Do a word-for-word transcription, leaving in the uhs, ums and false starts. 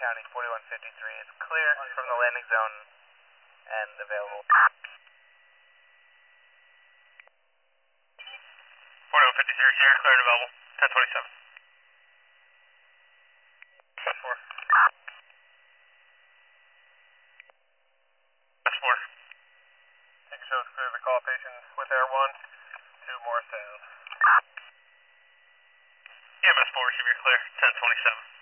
County, forty-one fifty-three. It's clear from the landing zone and available. forty-one fifty-three, Sierra, clear and available. ten twenty-seven. West four. West four. Ticket shows clear the call patients with Air one to Morristown. E M S four, receive your clear, ten twenty-seven.